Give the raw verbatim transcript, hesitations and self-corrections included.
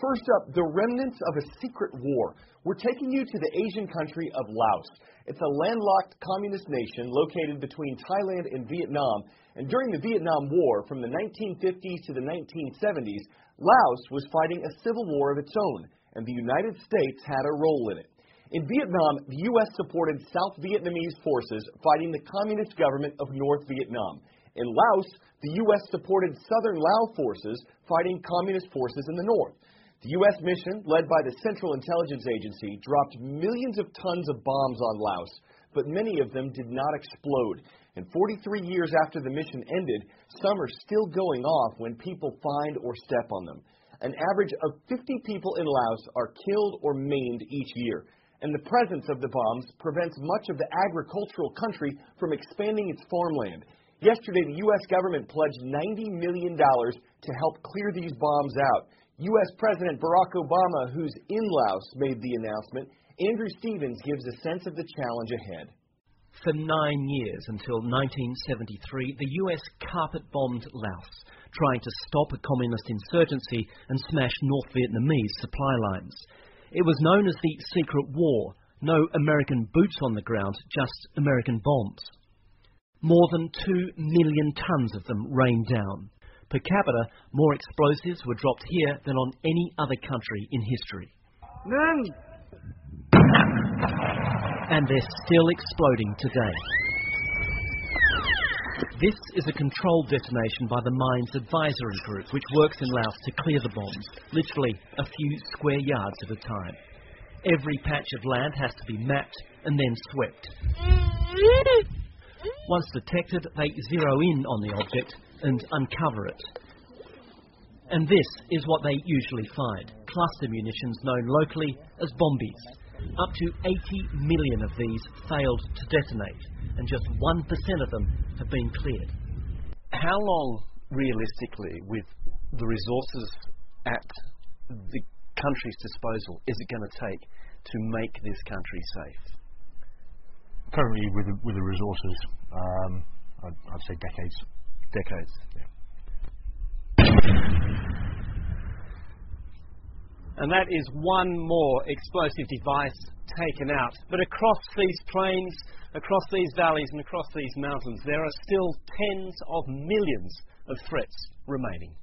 First up, the remnants of a secret war. We're taking you to the Asian country of Laos. It's a landlocked communist nation located between Thailand and Vietnam. And during the Vietnam War, from the nineteen fifties to the nineteen seventies, Laos was fighting a civil war of its own, and the United States had a role in it. In Vietnam, the U S supported South Vietnamese forces fighting the communist government of North Vietnam. In Laos, the U S supported Southern Lao forces fighting communist forces in the north. The U S mission, led by the Central Intelligence Agency, dropped millions of tons of bombs on Laos, but many of them did not explode. And forty-three years after the mission ended, some are still going off when people find or step on them. An average of fifty people in Laos are killed or maimed each year. And the presence of the bombs prevents much of the agricultural country from expanding its farmland. Yesterday, the U S government pledged ninety million dollars to help clear these bombs out. U S President Barack Obama, who's in Laos, made the announcement. Andrew Stevens gives a sense of the challenge ahead. For nine years, until nineteen seventy-three, the U S carpet-bombed Laos, trying to stop a communist insurgency and smash North Vietnamese supply lines. It was known as the Secret War. No American boots on the ground, just American bombs. More than two million tons of them rained down. Per capita, more explosives were dropped here than on any other country in history. And they're still exploding today. This is a controlled detonation by the Mines Advisory Group, which works in Laos to clear the bombs, literally a few square yards at a time. Every patch of land has to be mapped and then swept. Once detected, they zero in on the object and uncover it. And this is what they usually find: cluster munitions known locally as bombies. Up to eighty million of these failed to detonate, and just one percent of them have been cleared. How long, realistically, with the resources at the country's disposal, is it going to take to make this country safe? Currently, with the, with the resources, um, I'd, I'd say decades. Decades. Yeah. And that is one more explosive device taken out. But across these plains, across these valleys and across these mountains, there are still tens of millions of threats remaining.